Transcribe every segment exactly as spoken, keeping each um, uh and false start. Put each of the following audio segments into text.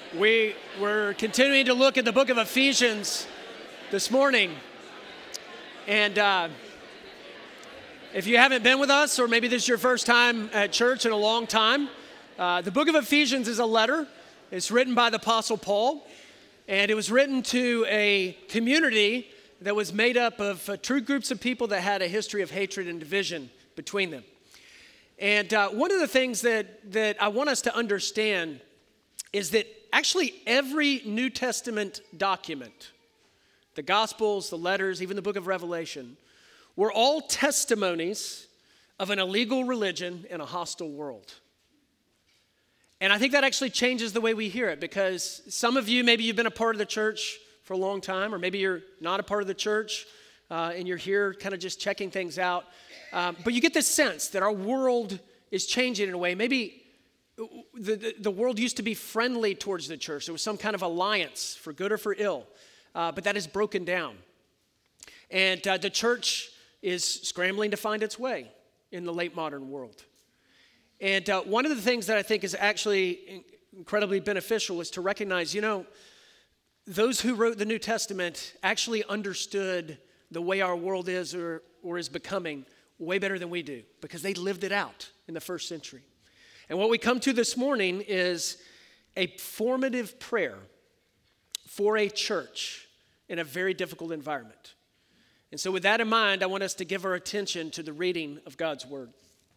We were continuing to look at the book of Ephesians this morning. And uh, if you haven't been with us, or maybe this is your first time at church in a long time, uh, the book of Ephesians is a letter. It's written by the Apostle Paul, and it was written to a community that was made up of uh, true groups of people that had a history of hatred and division between them. And uh, one of the things that, that I want us to understand is that actually every New Testament document, the Gospels, the letters, even the book of Revelation, were all testimonies of an illegal religion in a hostile world. And I think that actually changes the way we hear it, because some of you, maybe you've been a part of the church for a long time, or maybe you're not a part of the church, uh, and you're here kind of just checking things out. Um, but you get this sense that our world is changing in a way. Maybe the, the, the world used to be friendly towards the church. There was some kind of alliance for good or for ill, uh, but that is broken down. And uh, the church is scrambling to find its way in the late modern world. And uh, one of the things that I think is actually incredibly beneficial is to recognize, you know, those who wrote the New Testament actually understood the way our world is or, or is becoming way better than we do, because they lived it out in the first century. And what we come to this morning is a formative prayer for a church in a very difficult environment. And so with that in mind, I want us to give our attention to the reading of God's word.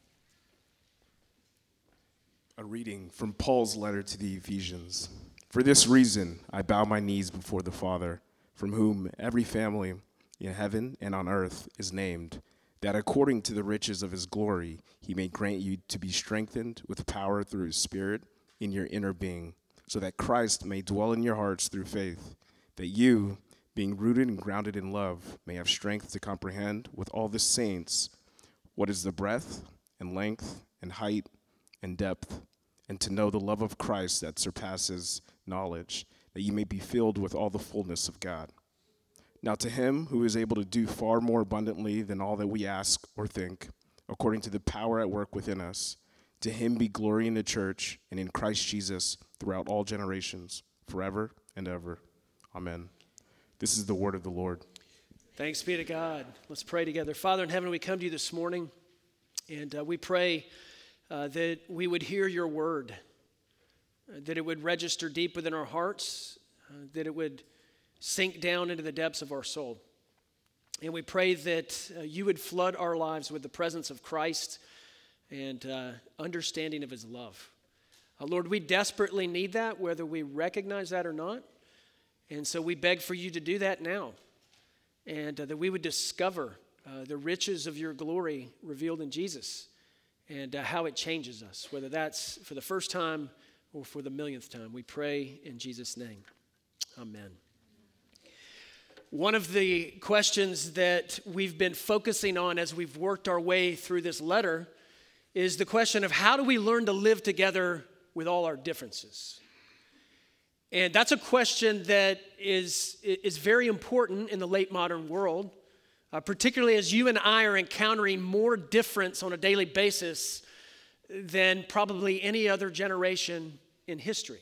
A reading from Paul's letter to the Ephesians. For this reason, I bow my knees before the Father, from whom every family in heaven and on earth is named, that according to the riches of his glory, he may grant you to be strengthened with power through his Spirit in your inner being, so that Christ may dwell in your hearts through faith, that you, being rooted and grounded in love, may have strength to comprehend with all the saints what is the breadth and length and height and depth, and to know the love of Christ that surpasses knowledge, that you may be filled with all the fullness of God. Now to him who is able to do far more abundantly than all that we ask or think, according to the power at work within us, to him be glory in the church and in Christ Jesus throughout all generations, forever and ever. Amen. This is the word of the Lord. Thanks be to God. Let's pray together. Father in heaven, we come to you this morning, and uh, we pray uh, that we would hear your word, uh, that it would register deep within our hearts, uh, that it would sink down into the depths of our soul. And we pray that uh, you would flood our lives with the presence of Christ and uh, understanding of his love. Uh, Lord, we desperately need that, whether we recognize that or not. And so we beg for you to do that now, and uh, that we would discover uh, the riches of your glory revealed in Jesus, and uh, how it changes us, whether that's for the first time or for the millionth time. We pray in Jesus' name. Amen. One of the questions that we've been focusing on as we've worked our way through this letter is the question of how do we learn to live together with all our differences? And that's a question that is, is very important in the late modern world, uh, particularly as you and I are encountering more difference on a daily basis than probably any other generation in history.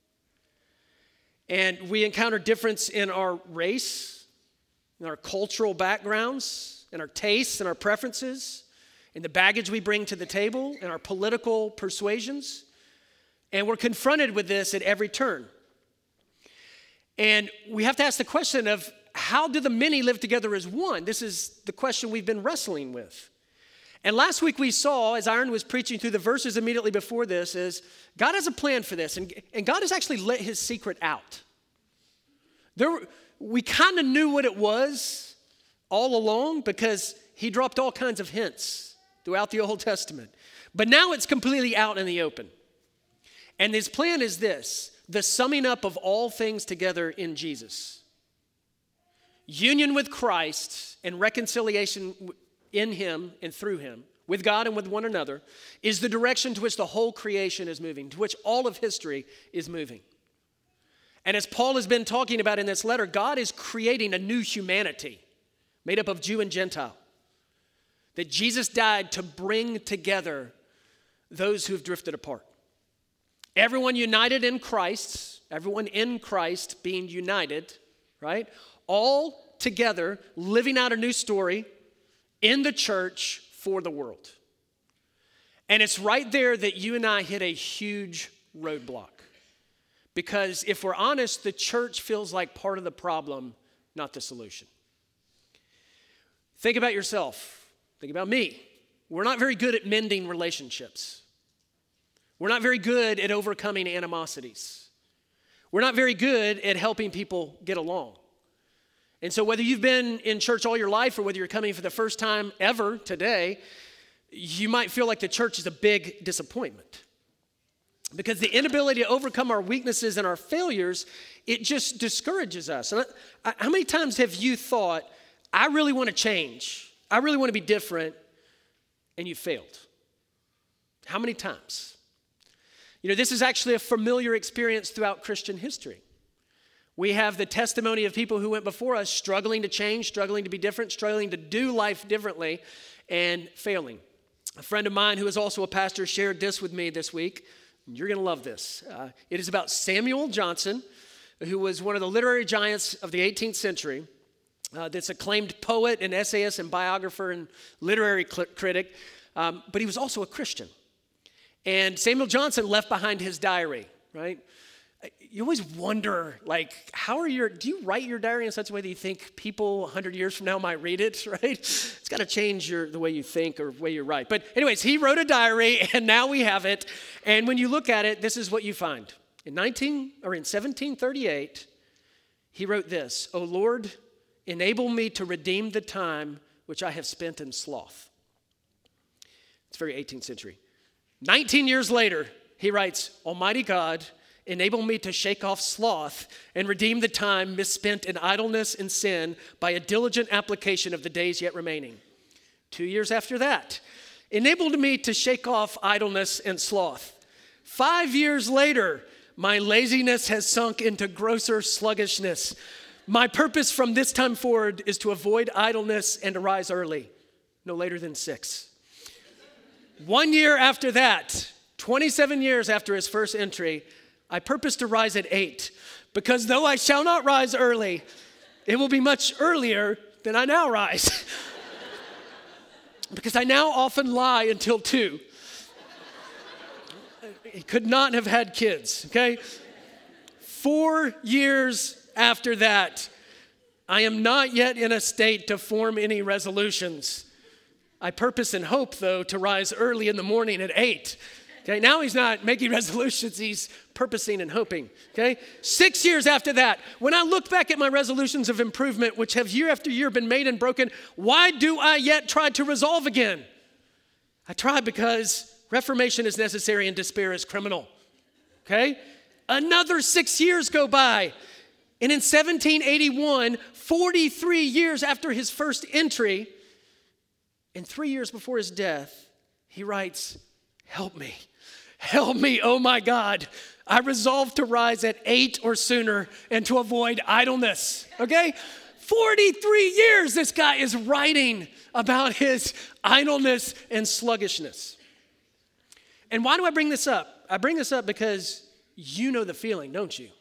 And we encounter difference in our race, in our cultural backgrounds, in our tastes and our preferences, in the baggage we bring to the table, in our political persuasions. And we're confronted with this at every turn. And we have to ask the question of, how do the many live together as one? This is the question we've been wrestling with. And last week we saw, as Aaron was preaching through the verses immediately before this, is God has a plan for this. And, and God has actually let his secret out. There, we kind of knew what it was all along, because he dropped all kinds of hints throughout the Old Testament. But now it's completely out in the open. And his plan is this: the summing up of all things together in Jesus. Union with Christ and reconciliation in him and through him, with God and with one another, is the direction to which the whole creation is moving, to which all of history is moving. And as Paul has been talking about in this letter, God is creating a new humanity made up of Jew and Gentile. That Jesus died to bring together those who've drifted apart. Everyone united in Christ everyone in Christ being united, right? All together living out a new story in the church for the world. And it's right there that you and I hit a huge roadblock. Because if we're honest, the church feels like part of the problem, not the solution. Think about yourself. Think about me. We're not very good at mending relationships. We're not very good at overcoming animosities. We're not very good at helping people get along. And so whether you've been in church all your life or whether you're coming for the first time ever today, you might feel like the church is a big disappointment. Because the inability to overcome our weaknesses and our failures, it just discourages us. And I, how many times have you thought, I really want to change, I really want to be different, and you failed? How many times? You know, this is actually a familiar experience throughout Christian history. We have the testimony of people who went before us struggling to change, struggling to be different, struggling to do life differently, and failing. A friend of mine who is also a pastor shared this with me this week. You're going to love this. Uh, it is about Samuel Johnson, who was one of the literary giants of the eighteenth century, uh, this acclaimed poet and essayist and biographer and literary cl- critic, um, but he was also a Christian. And Samuel Johnson left behind his diary, right? You always wonder, like, how are your, do you write your diary in such a way that you think people one hundred years from now might read it, right? It's got to change your the way you think or the way you write. But anyways, he wrote a diary, and now we have it. And when you look at it, this is what you find. In nineteen or in seventeen thirty-eight, he wrote this: "O Lord, enable me to redeem the time which I have spent in sloth." It's very eighteenth century. nineteen years later, he writes, "Almighty God, enable me to shake off sloth and redeem the time misspent in idleness and sin by a diligent application of the days yet remaining." Two years after that, "Enabled me to shake off idleness and sloth. Five years later, my laziness has sunk into grosser sluggishness. My purpose from this time forward is to avoid idleness and to rise early, no later than six." One year after that, twenty-seven years after his first entry, "I purpose to rise at eight, because though I shall not rise early, it will be much earlier than I now rise. Because I now often lie until two." He could not have had kids, okay? Four years after that, "I am not yet in a state to form any resolutions. I purpose and hope, though, to rise early in the morning at eight." Okay, now he's not making resolutions, he's purposing and hoping, okay? Six years after that, "When I look back at my resolutions of improvement, which have year after year been made and broken, why do I yet try to resolve again? I try because reformation is necessary and despair is criminal." Okay? Another six years go by, and in seventeen eighty-one, forty-three years after his first entry, and three years before his death, he writes, "Help me. Help me, oh my God. I resolve to rise at eight or sooner and to avoid idleness." Okay? forty-three years this guy is writing about his idleness and sluggishness. And why do I bring this up? I bring this up because you know the feeling, don't you?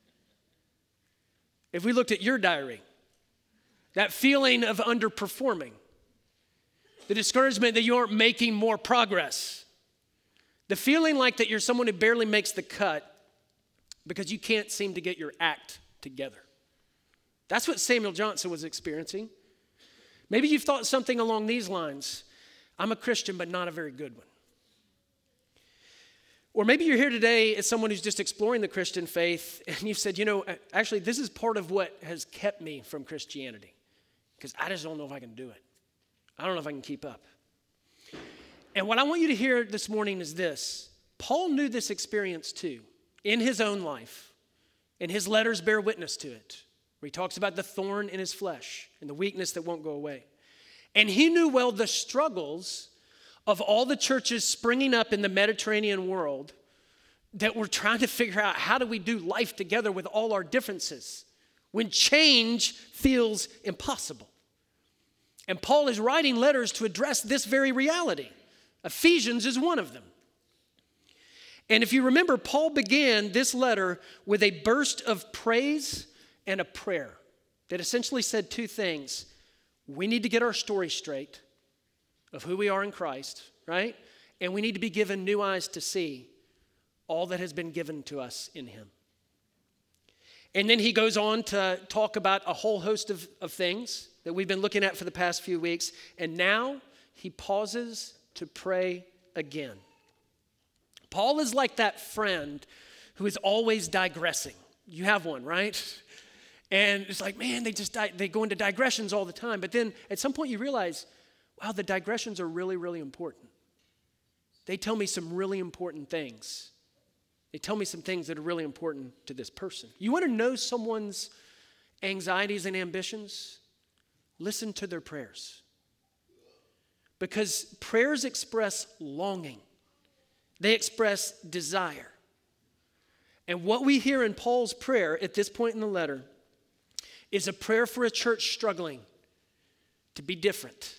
If we looked at your diary, that feeling of underperforming, the discouragement that you aren't making more progress, the feeling like that you're someone who barely makes the cut because you can't seem to get your act together. That's what Samuel Johnson was experiencing. Maybe you've thought something along these lines: "I'm a Christian, but not a very good one." Or maybe you're here today as someone who's just exploring the Christian faith, and you've said, you know, actually, this is part of what has kept me from Christianity, because I just don't know if I can do it. I don't know if I can keep up. And what I want you to hear this morning is this: Paul knew this experience too, in his own life, and his letters bear witness to it, where he talks about the thorn in his flesh and the weakness that won't go away. And he knew well the struggles of all the churches springing up in the Mediterranean world that were trying to figure out, how do we do life together with all our differences when change feels impossible? And Paul is writing letters to address this very reality. Ephesians is one of them. And if you remember, Paul began this letter with a burst of praise and a prayer that essentially said two things. We need to get our story straight of who we are in Christ, right? And we need to be given new eyes to see all that has been given to us in him. And then he goes on to talk about a whole host of, of things that we've been looking at for the past few weeks. And now he pauses to pray again. Paul is like that friend who is always digressing. You have one, right? And it's like, man, they just di- they go into digressions all the time. But then at some point you realize, wow, the digressions are really, really important. They tell me some really important things. They tell me some things that are really important to this person. You want to know someone's anxieties and ambitions? Listen to their prayers. Because prayers express longing. They express desire. And what we hear in Paul's prayer at this point in the letter is a prayer for a church struggling to be different,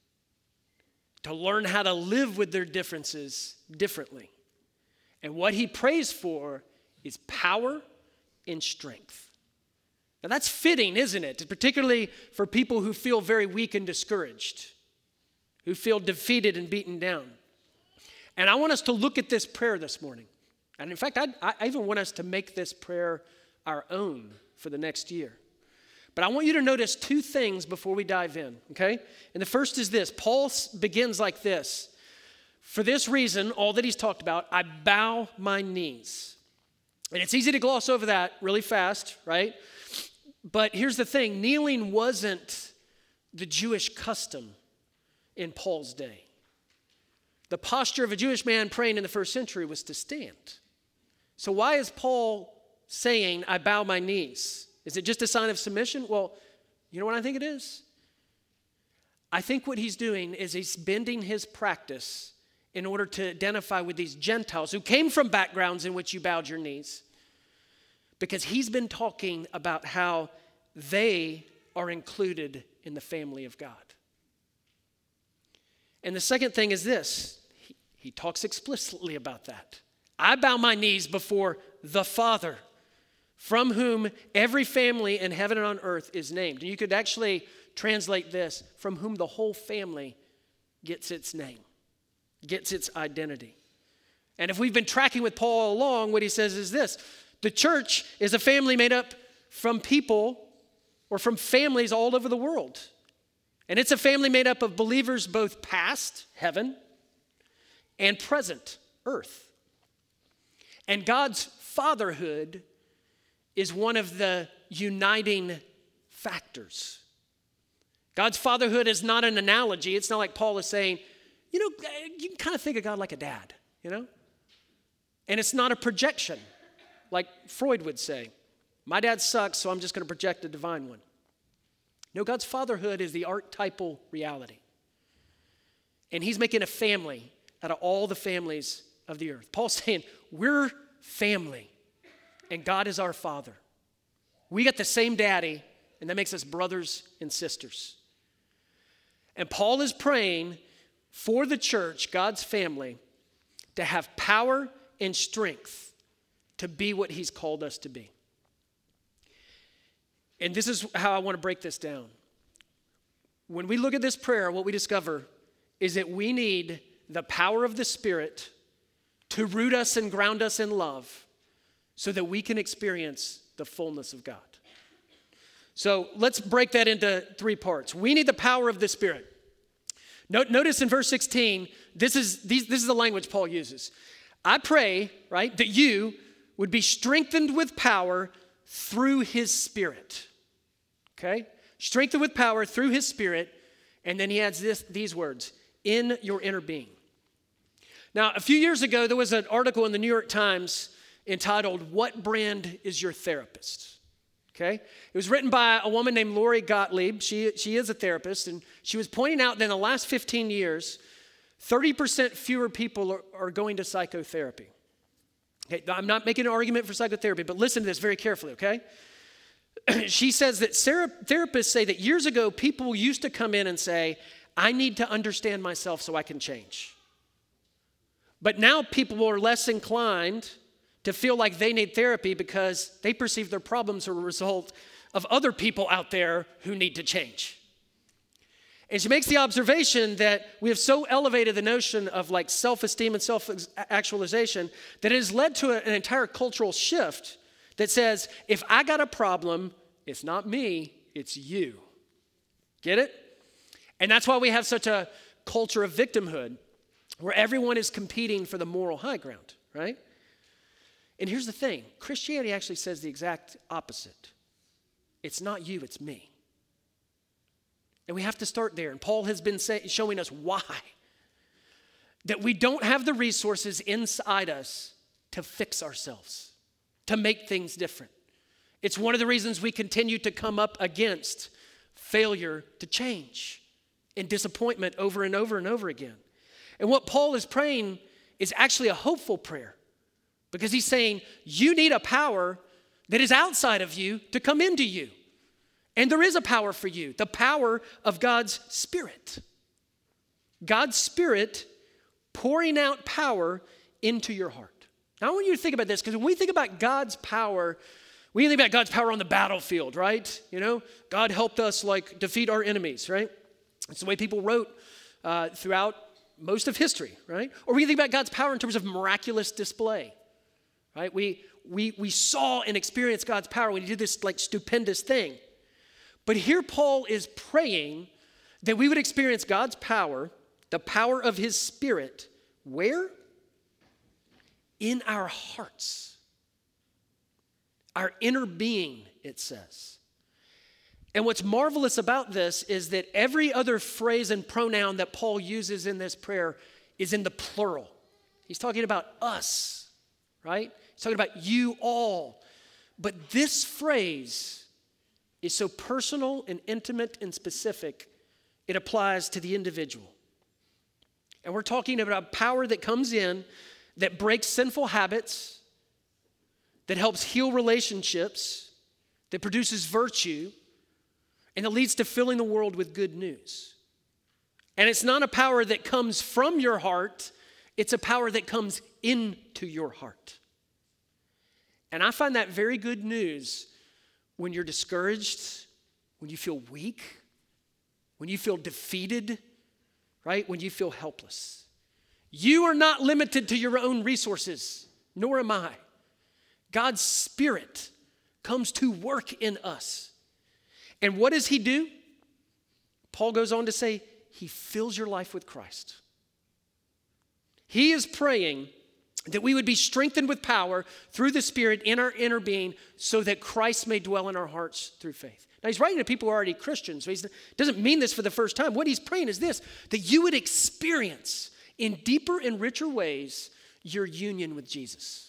to learn how to live with their differences differently. And what he prays for is power and strength. Now that's fitting, isn't it? Particularly for people who feel very weak and discouraged, who feel defeated and beaten down. And I want us to look at this prayer this morning. And in fact, I, I even want us to make this prayer our own for the next year. But I want you to notice two things before we dive in, okay? And the first is this. Paul begins like this. For this reason, all that he's talked about, I bow my knees. And it's easy to gloss over that really fast, right? But here's the thing. Kneeling wasn't the Jewish custom in Paul's day. The posture of a Jewish man praying in the first century was to stand. So why is Paul saying, I bow my knees? Is it just a sign of submission? Well, you know what I think it is? I think what he's doing is he's bending his practice in order to identify with these Gentiles who came from backgrounds in which you bowed your knees. Because he's been talking about how they are included in the family of God. And the second thing is this. He, he talks explicitly about that. I bow my knees before the Father, from whom every family in heaven and on earth is named. And you could actually translate this, from whom the whole family gets its name, gets its identity. And if we've been tracking with Paul all along, what he says is this. The church is a family made up from people or from families all over the world. And it's a family made up of believers both past, heaven, and present, earth. And God's fatherhood is one of the uniting factors. God's fatherhood is not an analogy. It's not like Paul is saying, you know, you can kind of think of God like a dad, you know? And it's not a projection, like Freud would say. My dad sucks, so I'm just going to project a divine one. No, God's fatherhood is the archetypal reality. And he's making a family out of all the families of the earth. Paul's saying, we're family, and God is our father. We got the same daddy, and that makes us brothers and sisters. And Paul is praying for the church, God's family, to have power and strength to be what he's called us to be. And this is how I want to break this down. When we look at this prayer, what we discover is that we need the power of the Spirit to root us and ground us in love so that we can experience the fullness of God. So let's break that into three parts. We need the power of the Spirit. Notice in verse sixteen, this is, these, this is the language Paul uses. I pray, right, that you would be strengthened with power through his Spirit. Okay? Strengthened with power through his Spirit. And then he adds this, these words, in your inner being. Now, a few years ago, there was an article in the New York Times entitled, What Brand is Your Therapist? Okay? It was written by a woman named Lori Gottlieb. She, she is a therapist, and she was pointing out that in the last fifteen years, thirty percent fewer people are, are going to psychotherapy. Okay, I'm not making an argument for psychotherapy, but listen to this very carefully, okay? She says that therapists say that years ago, people used to come in and say, I need to understand myself so I can change. But now people are less inclined to feel like they need therapy because they perceive their problems are a result of other people out there who need to change. And she makes the observation that we have so elevated the notion of like self-esteem and self-actualization that it has led to a, an entire cultural shift that says, if I got a problem, it's not me, it's you. Get it? And that's why we have such a culture of victimhood where everyone is competing for the moral high ground, right? And here's the thing, Christianity actually says the exact opposite. It's not you, it's me. And we have to start there. And Paul has been say, showing us why. That we don't have the resources inside us to fix ourselves, to make things different. It's one of the reasons we continue to come up against failure to change and disappointment over and over and over again. And what Paul is praying is actually a hopeful prayer. Because he's saying, you need a power that is outside of you to come into you. And there is a power for you, the power of God's Spirit. God's Spirit pouring out power into your heart. Now I want you to think about this, because when we think about God's power, we think about God's power on the battlefield, right? You know, God helped us like defeat our enemies, right? It's the way people wrote uh, throughout most of history, right? Or we think about God's power in terms of miraculous display. Right? We, we, we saw and experienced God's power when he did this like stupendous thing. But here Paul is praying that we would experience God's power, the power of his Spirit, where? In our hearts. Our inner being, it says. And what's marvelous about this is that every other phrase and pronoun that Paul uses in this prayer is in the plural. He's talking about us, right? He's talking about you all. But this phrase is so personal and intimate and specific, it applies to the individual. And we're talking about power that comes in, that breaks sinful habits, that helps heal relationships, that produces virtue, and that leads to filling the world with good news. And it's not a power that comes from your heart, it's a power that comes into your heart. And I find that very good news when you're discouraged, when you feel weak, when you feel defeated, right? When you feel helpless. You are not limited to your own resources, nor am I. God's Spirit comes to work in us. And what does he do? Paul goes on to say, he fills your life with Christ. He is praying that we would be strengthened with power through the Spirit in our inner being so that Christ may dwell in our hearts through faith. Now, he's writing to people who are already Christians, so he doesn't mean this for the first time. What he's praying is this, that you would experience in deeper and richer ways your union with Jesus.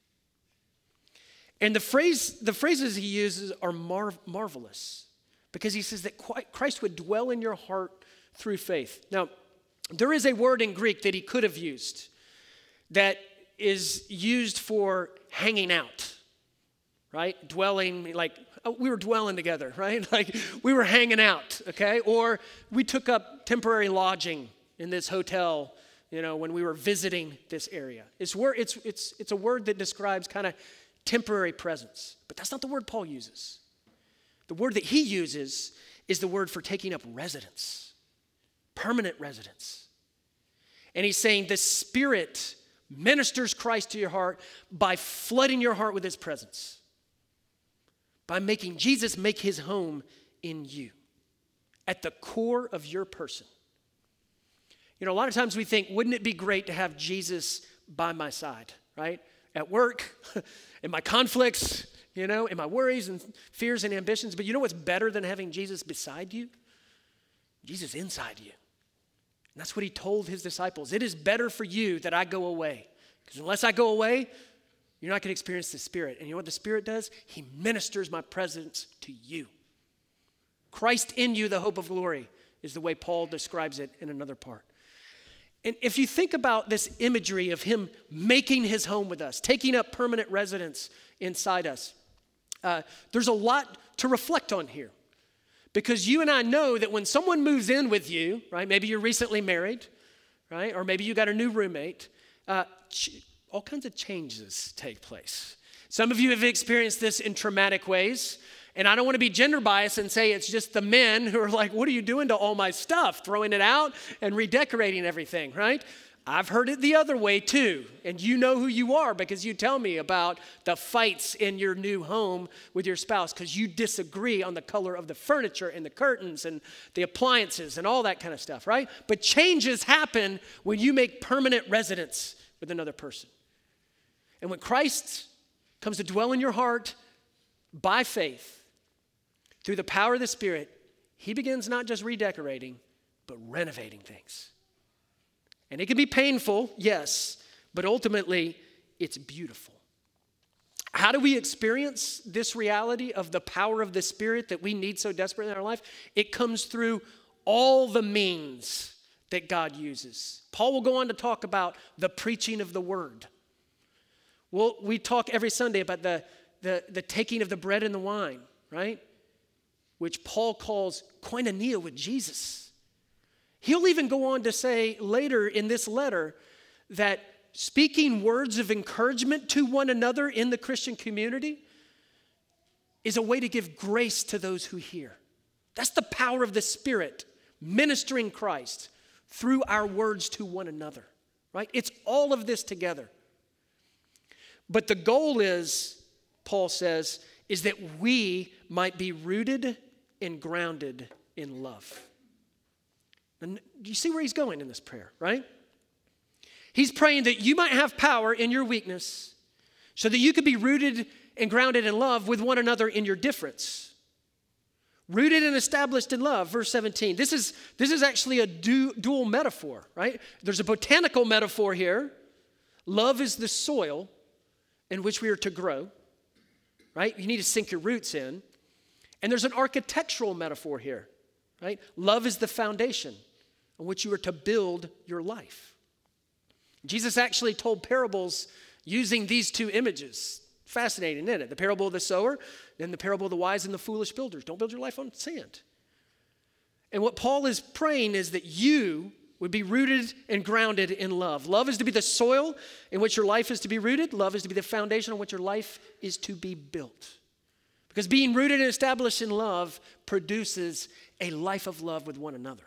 And the phrase, the phrases he uses are mar- marvelous because he says that Christ would dwell in your heart through faith. Now, there is a word in Greek that he could have used that is used for hanging out, right? Dwelling, like oh, we were dwelling together, right? Like we were hanging out, okay? Or we took up temporary lodging in this hotel, you know, when we were visiting this area. It's word, it's it's it's a word that describes kind of temporary presence, but that's not the word Paul uses. The word that he uses is the word for taking up residence, permanent residence. And he's saying the Spirit ministers Christ to your heart by flooding your heart with his presence, by making Jesus make his home in you, at the core of your person. You know, a lot of times we think, wouldn't it be great to have Jesus by my side, right? At work, in my conflicts, you know, in my worries and fears and ambitions. But you know what's better than having Jesus beside you? Jesus inside you. And that's what he told his disciples. It is better for you that I go away. Because unless I go away, you're not going to experience the Spirit. And you know what the Spirit does? He ministers my presence to you. Christ in you, the hope of glory, is the way Paul describes it in another part. And if you think about this imagery of him making his home with us, taking up permanent residence inside us, uh, there's a lot to reflect on here. Because you and I know that when someone moves in with you, right, maybe you're recently married, right, or maybe you got a new roommate, uh, ch- all kinds of changes take place. Some of you have experienced this in traumatic ways. And I don't want to be gender biased and say it's just the men who are like, what are you doing to all my stuff? Throwing it out and redecorating everything, right? I've heard it the other way too. And you know who you are because you tell me about the fights in your new home with your spouse because you disagree on the color of the furniture and the curtains and the appliances and all that kind of stuff, right? But changes happen when you make permanent residence with another person. And when Christ comes to dwell in your heart by faith, through the power of the Spirit, he begins not just redecorating, but renovating things. And it can be painful, yes, but ultimately, it's beautiful. How do we experience this reality of the power of the Spirit that we need so desperately in our life? It comes through all the means that God uses. Paul will go on to talk about the preaching of the word. Well, we talk every Sunday about the, the, the taking of the bread and the wine, right? Which Paul calls koinonia with Jesus. He'll even go on to say later in this letter that speaking words of encouragement to one another in the Christian community is a way to give grace to those who hear. That's the power of the Spirit ministering Christ through our words to one another, right? It's all of this together. But the goal is, Paul says, is that we might be rooted and grounded in love. And do you see where he's going in this prayer, right? He's praying that you might have power in your weakness so that you could be rooted and grounded in love with one another in your difference. Rooted and established in love, verse seventeen. This is, this is actually a du- dual metaphor, right? There's a botanical metaphor here. Love is the soil in which we are to grow, right? You need to sink your roots in. And there's an architectural metaphor here, right? Love is the foundation on which you are to build your life. Jesus actually told parables using these two images. Fascinating, isn't it? The parable of the sower, then the parable of the wise and the foolish builders. Don't build your life on sand. And what Paul is praying is that you would be rooted and grounded in love. Love is to be the soil in which your life is to be rooted. Love is to be the foundation on which your life is to be built. Because being rooted and established in love produces a life of love with one another.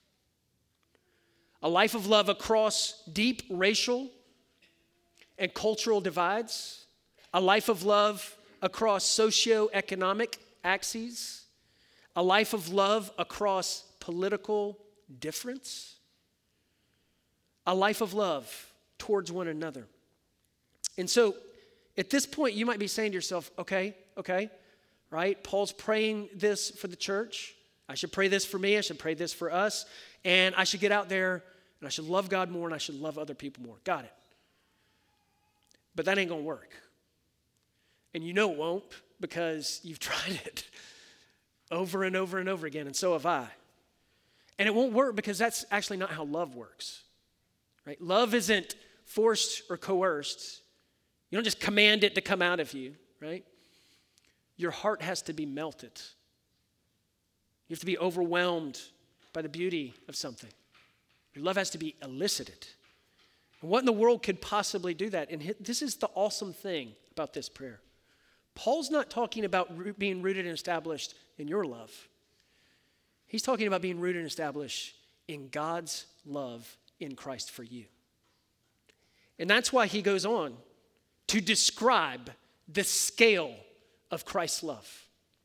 A life of love across deep racial and cultural divides. A life of love across socioeconomic axes. A life of love across political difference. A life of love towards one another. And so at this point, you might be saying to yourself, okay, okay, right? Paul's praying this for the church. I should pray this for me. I should pray this for us. And I should get out there and I should love God more and I should love other people more. Got it. But that ain't going to work. And you know it won't because you've tried it over and over and over again, and so have I. And it won't work because that's actually not how love works. Right? Love isn't forced or coerced. You don't just command it to come out of you, right? Your heart has to be melted. You have to be overwhelmed by the beauty of something. Your love has to be elicited. And what in the world could possibly do that? And this is the awesome thing about this prayer. Paul's not talking about being rooted and established in your love. He's talking about being rooted and established in God's love in Christ for you. And that's why he goes on to describe the scale of Christ's love.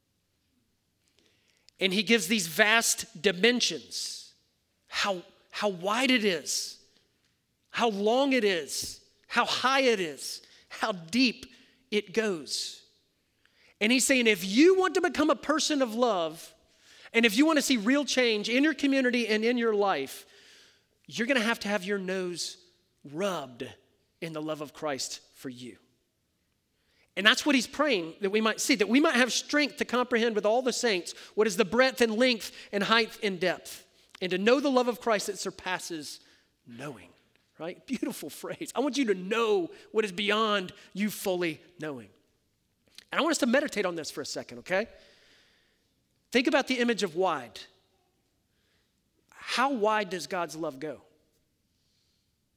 And he gives these vast dimensions, how, how wide it is, how long it is, how high it is, how deep it goes. And he's saying, if you want to become a person of love, and if you want to see real change in your community and in your life, you're going to have to have your nose rubbed in the love of Christ for you. And that's what he's praying that we might see, that we might have strength to comprehend with all the saints what is the breadth and length and height and depth, and to know the love of Christ that surpasses knowing, right? Beautiful phrase. I want you to know what is beyond you fully knowing. And I want us to meditate on this for a second, okay? Think about the image of wide. How wide does God's love go?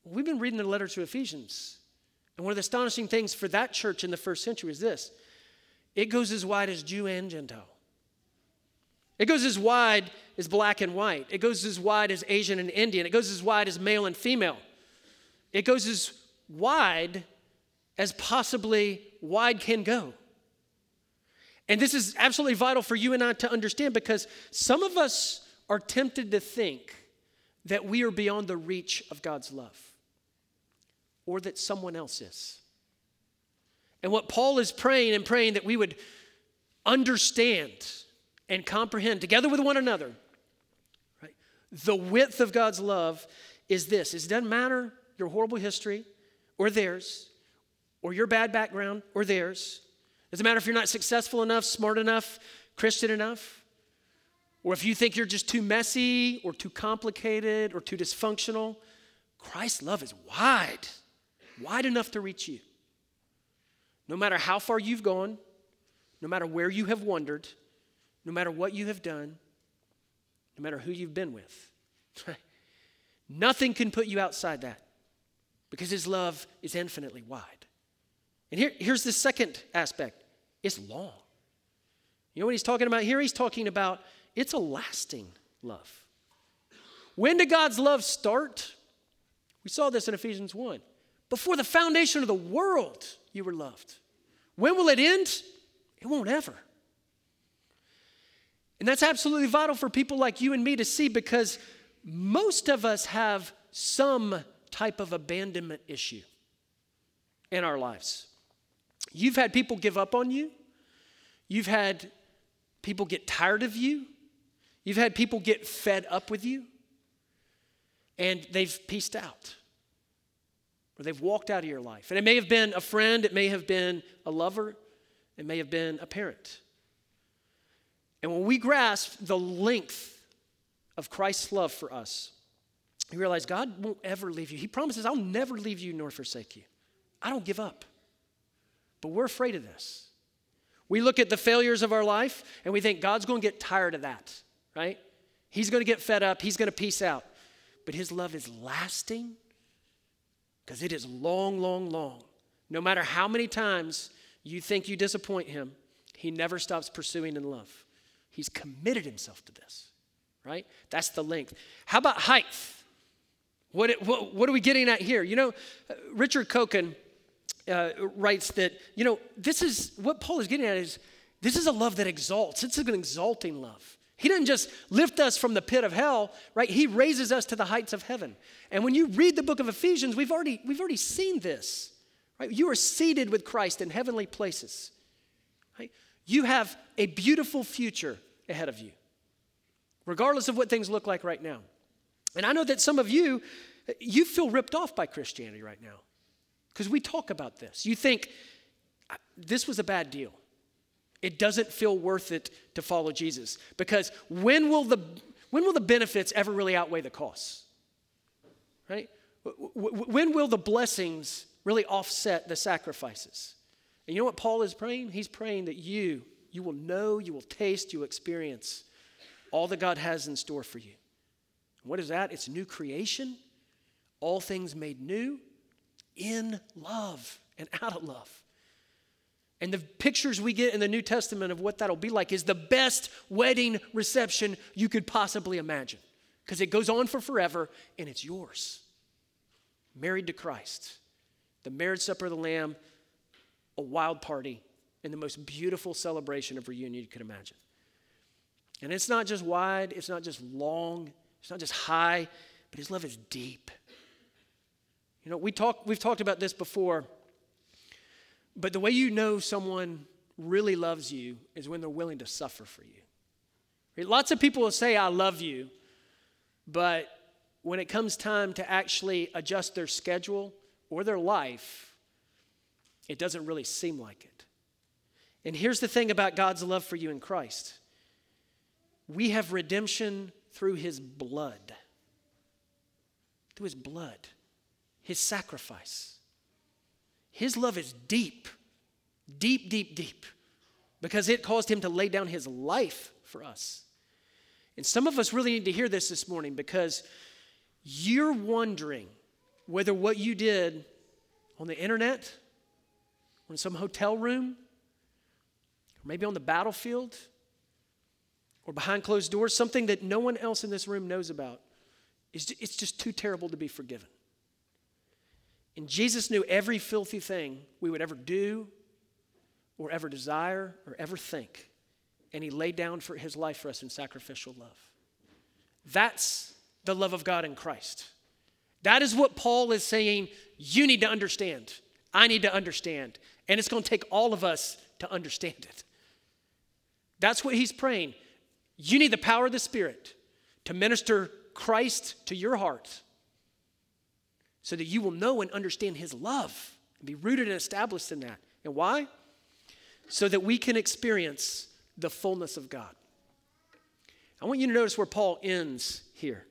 We've been reading the letter to Ephesians. And one of the astonishing things for that church in the first century is this. It goes as wide as Jew and Gentile. It goes as wide as black and white. It goes as wide as Asian and Indian. It goes as wide as male and female. It goes as wide as possibly wide can go. And this is absolutely vital for you and I to understand, because some of us are tempted to think that we are beyond the reach of God's love, or that someone else is. And what Paul is praying and praying that we would understand and comprehend together with one another, right? The width of God's love is this. It doesn't matter your horrible history or theirs, or your bad background or theirs. It doesn't matter if you're not successful enough, smart enough, Christian enough, or if you think you're just too messy or too complicated or too dysfunctional. Christ's love is wide, wide enough to reach you. No matter how far you've gone, no matter where you have wandered, no matter what you have done, no matter who you've been with. Nothing can put you outside that, because his love is infinitely wide. And here, here's the second aspect. It's long. You know what he's talking about here? He's talking about it's a lasting love. When did God's love start? We saw this in Ephesians one. Before the foundation of the world, you were loved. When will it end? It won't ever. And that's absolutely vital for people like you and me to see, because most of us have some type of abandonment issue in our lives. You've had people give up on you. You've had people get tired of you. You've had people get fed up with you. And they've pieced out. Or they've walked out of your life. And it may have been a friend. It may have been a lover. It may have been a parent. And when we grasp the length of Christ's love for us, we realize God won't ever leave you. He promises, I'll never leave you nor forsake you. I don't give up. But we're afraid of this. We look at the failures of our life and we think God's going to get tired of that, right? He's going to get fed up. He's going to peace out. But his love is lasting, because it is long, long, long. No matter how many times you think you disappoint him, he never stops pursuing in love. He's committed himself to this, right? That's the length. How about height? What, what, what are we getting at here? You know, Richard Koken uh, writes that, you know, this is, what Paul is getting at is, this is a love that exalts. It's an exalting love. He doesn't just lift us from the pit of hell, right? He raises us to the heights of heaven. And when you read the book of Ephesians, we've already, we've already seen this, right? You are seated with Christ in heavenly places, right? You have a beautiful future ahead of you, regardless of what things look like right now. And I know that some of you, you feel ripped off by Christianity right now, because we talk about this. You think, this was a bad deal. It doesn't feel worth it to follow Jesus, because when will the when will the benefits ever really outweigh the costs? Right? When will the blessings really offset the sacrifices? And you know what Paul is praying? He's praying that you you will know, you will taste, you will experience all that God has in store for you. What is that? It's new creation, all things made new in love and out of love. And the pictures we get in the New Testament of what that'll be like is the best wedding reception you could possibly imagine, because it goes on for forever and it's yours. Married to Christ, the marriage supper of the Lamb, a wild party, and the most beautiful celebration of reunion you could imagine. And it's not just wide, it's not just long, it's not just high, but his love is deep. You know, we talk, we've talked about this before. But the way you know someone really loves you is when they're willing to suffer for you. Lots of people will say, I love you, but when it comes time to actually adjust their schedule or their life, it doesn't really seem like it. And here's the thing about God's love for you in Christ. We have redemption through his blood. Through his blood, his sacrifice. His love is deep, deep, deep, deep, because it caused him to lay down his life for us. And some of us really need to hear this this morning, because you're wondering whether what you did on the internet, or in some hotel room, or maybe on the battlefield, or behind closed doors, something that no one else in this room knows about, is it's just too terrible to be forgiven. And Jesus knew every filthy thing we would ever do, or ever desire, or ever think. And he laid down for his life for us in sacrificial love. That's the love of God in Christ. That is what Paul is saying you need to understand. I need to understand. And it's going to take all of us to understand it. That's what he's praying. You need the power of the Spirit to minister Christ to your heart so that you will know and understand his love and be rooted and established in that. And why? So that we can experience the fullness of God. I want you to notice where Paul ends here.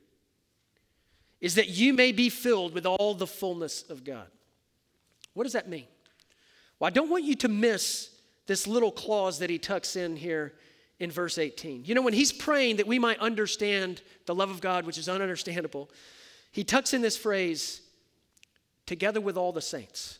Is that you may be filled with all the fullness of God. What does that mean? Well, I don't want you to miss this little clause that he tucks in here in verse eighteen. You know, when he's praying that we might understand the love of God, which is ununderstandable, he tucks in this phrase, together with all the saints.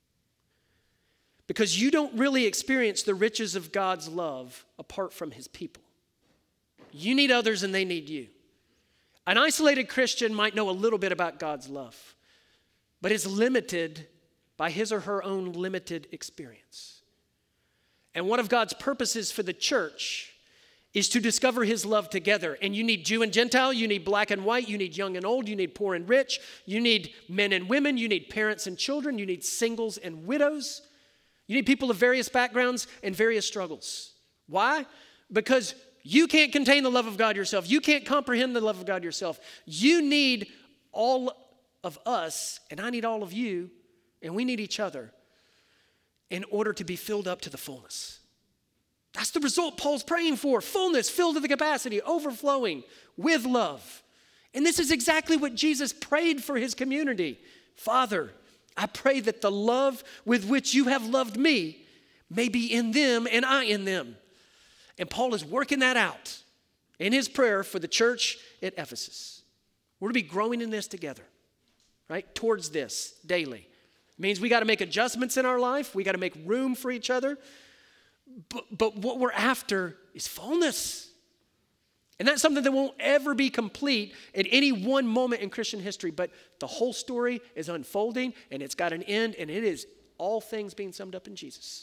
Because you don't really experience the riches of God's love apart from his people. You need others and they need you. An isolated Christian might know a little bit about God's love, but is limited by his or her own limited experience. And one of God's purposes for the church is to discover his love together. And you need Jew and Gentile, you need black and white, you need young and old, you need poor and rich, you need men and women, you need parents and children, you need singles and widows. You need people of various backgrounds and various struggles. Why? Because you can't contain the love of God yourself. You can't comprehend the love of God yourself. You need all of us, and I need all of you, and we need each other in order to be filled up to the fullness. That's the result Paul's praying for. Fullness, filled to the capacity, overflowing with love. And this is exactly what Jesus prayed for his community. Father, I pray that the love with which you have loved me may be in them and I in them. And Paul is working that out in his prayer for the church at Ephesus. We're to be growing in this together, right? Towards this daily. It means we got to make adjustments in our life. We got to make room for each other. But, but what we're after is fullness. And that's something that won't ever be complete at any one moment in Christian history. But the whole story is unfolding, and it's got an end, and it is all things being summed up in Jesus.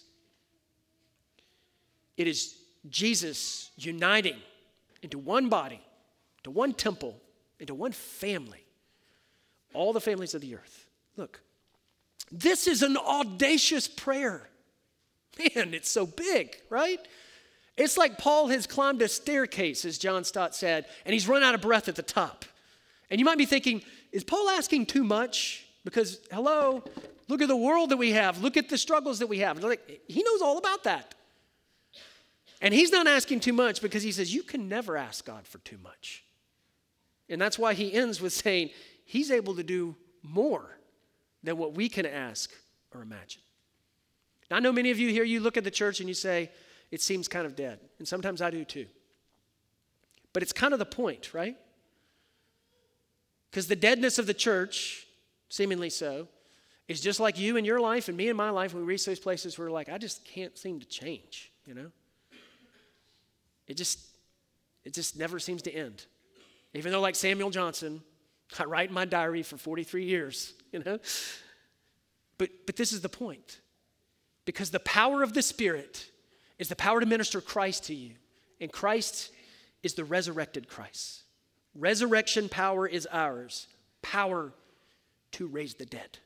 It is Jesus uniting into one body, into one temple, into one family, all the families of the earth. Look, this is an audacious prayer. Man, it's so big, right? It's like Paul has climbed a staircase, as John Stott said, and he's run out of breath at the top. And you might be thinking, is Paul asking too much? Because, hello, look at the world that we have. Look at the struggles that we have. Like, he knows all about that. And he's not asking too much because he says, you can never ask God for too much. And that's why he ends with saying, he's able to do more than what we can ask or imagine. Now, I know many of you here, you look at the church and you say, it seems kind of dead. And sometimes I do too. But it's kind of the point, right? Because the deadness of the church, seemingly so, is just like you in your life and me in my life when we reach those places where we're like, I just can't seem to change, you know? It just, it just never seems to end. Even though, like Samuel Johnson, I write in my diary for forty-three years, you know? But, but this is the point. Because the power of the Spirit is the power to minister Christ to you. And Christ is the resurrected Christ. Resurrection power is ours. Power to raise the dead.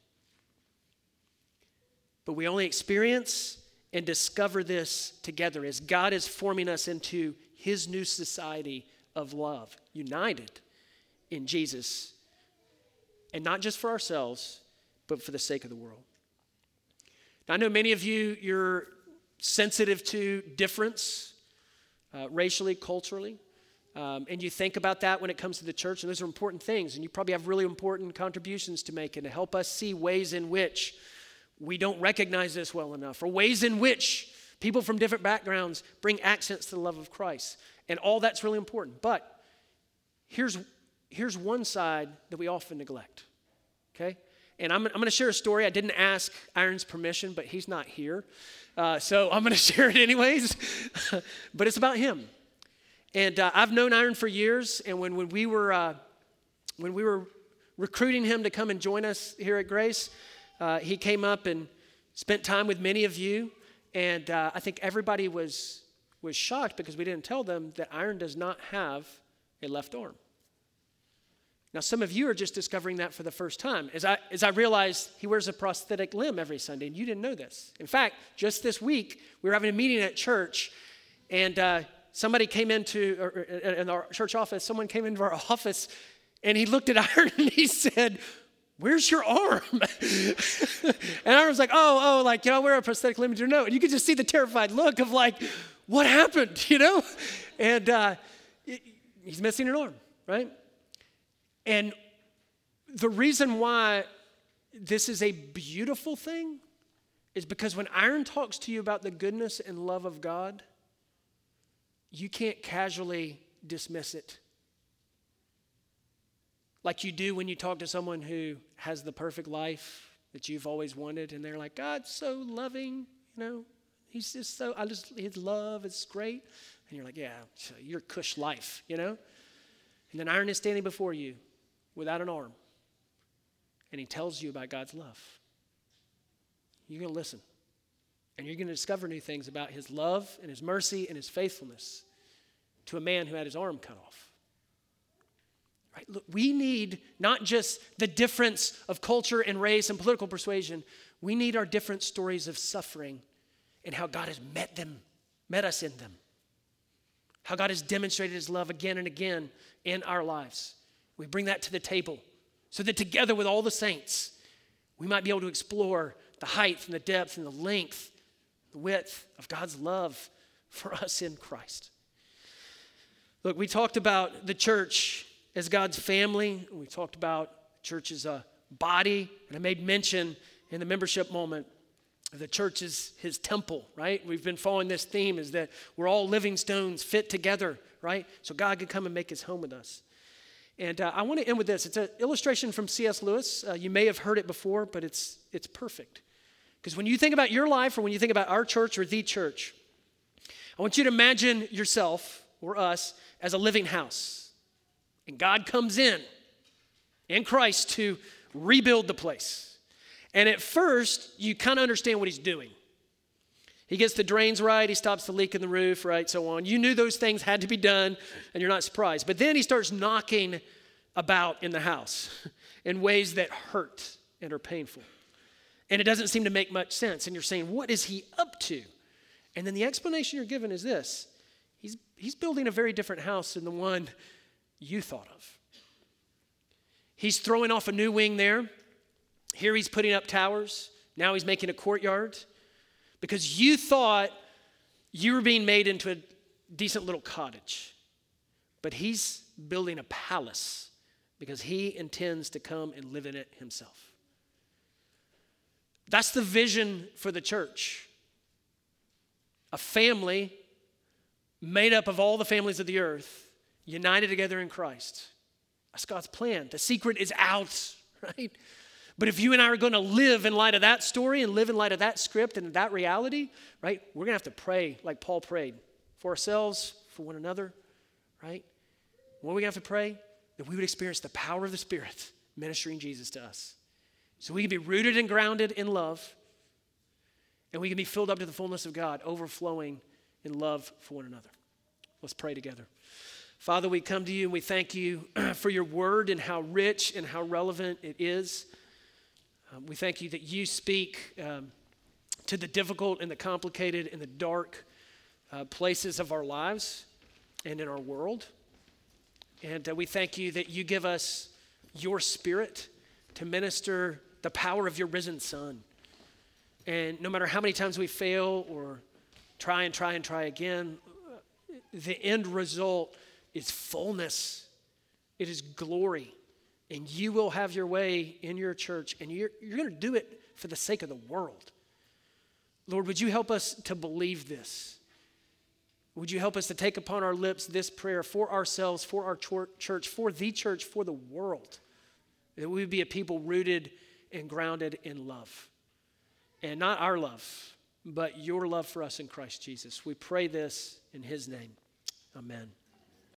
But we only experience and discover this together as God is forming us into his new society of love, united in Jesus. And not just for ourselves, but for the sake of the world. Now, I know many of you, you're sensitive to difference, uh, racially, culturally. Um, and you think about that when it comes to the church, and those are important things. And you probably have really important contributions to make and to help us see ways in which we don't recognize this well enough, or ways in which people from different backgrounds bring accents to the love of Christ. And all that's really important. But here's, here's one side that we often neglect, okay? And I'm, I'm going to share a story. I didn't ask Iron's permission, but he's not here. Uh, so I'm going to share it anyways. But it's about him. And uh, I've known Iron for years. And when, when we were uh, when we were recruiting him to come and join us here at Grace, uh, he came up and spent time with many of you. And uh, I think everybody was was shocked because we didn't tell them that Iron does not have a left arm. Now, some of you are just discovering that for the first time. As I, as I realized he wears a prosthetic limb every Sunday, and you didn't know this. In fact, just this week, we were having a meeting at church, and uh, somebody came into, or, or, in our church office, someone came into our office, and he looked at Iron, and he said, "Where's your arm?" And Iron was like, oh, oh, like, you know, I wear a prosthetic limb, you know. And you could just see the terrified look of like, what happened, you know? And uh, he's missing an arm, right? And the reason why this is a beautiful thing is because when Iron talks to you about the goodness and love of God, you can't casually dismiss it like you do when you talk to someone who has the perfect life that you've always wanted, and they're like, God's so loving, you know, he's just so, I just, his love is great. And you're like, yeah, your cush life, you know? And then Iron is standing before you without an arm, and he tells you about God's love. You're going to listen, and you're going to discover new things about his love and his mercy and his faithfulness to a man who had his arm cut off. Right? Look, we need not just the difference of culture and race and political persuasion. We need our different stories of suffering and how God has met them, met us in them. How God has demonstrated his love again and again in our lives. We bring that to the table so that together with all the saints, we might be able to explore the height and the depth and the length, the width of God's love for us in Christ. Look, we talked about the church as God's family. We talked about church as a body, and I made mention in the membership moment the church is his temple, right? We've been following this theme is that we're all living stones fit together, right? So God can come and make his home with us. And uh, I want to end with this. It's an illustration from C S Lewis. Uh, you may have heard it before, but it's it's perfect. Because when you think about your life or when you think about our church or the church, I want you to imagine yourself or us as a living house. And God comes in, in Christ, to rebuild the place. And at first, you kind of understand what he's doing. He gets the drains right, he stops the leak in the roof, right, so on. You knew those things had to be done, and you're not surprised. But then he starts knocking about in the house in ways that hurt and are painful. And it doesn't seem to make much sense. And you're saying, what is he up to? And then the explanation you're given is this. He's, he's building a very different house than the one you thought of. He's throwing off a new wing there. Here he's putting up towers. Now he's making a courtyard. Because you thought you were being made into a decent little cottage. But he's building a palace because he intends to come and live in it himself. That's the vision for the church. A family made up of all the families of the earth, united together in Christ. That's God's plan. The secret is out, right? But if you and I are going to live in light of that story and live in light of that script and that reality, right, we're going to have to pray like Paul prayed for ourselves, for one another, right? What are we going to have to pray? That we would experience the power of the Spirit ministering Jesus to us. So we can be rooted and grounded in love, and we can be filled up to the fullness of God, overflowing in love for one another. Let's pray together. Father, we come to you and we thank you for your word and how rich and how relevant it is. Um, we thank you that you speak um, to the difficult and the complicated and the dark uh, places of our lives and in our world. And uh, we thank you that you give us your Spirit to minister the power of your risen Son. And no matter how many times we fail or try and try and try again, the end result is fullness. It is glory. And you will have your way in your church, and you're, you're going to do it for the sake of the world. Lord, would you help us to believe this? Would you help us to take upon our lips this prayer for ourselves, for our church, for the church, for the world? That we would be a people rooted and grounded in love. And not our love, but your love for us in Christ Jesus. We pray this in his name. Amen.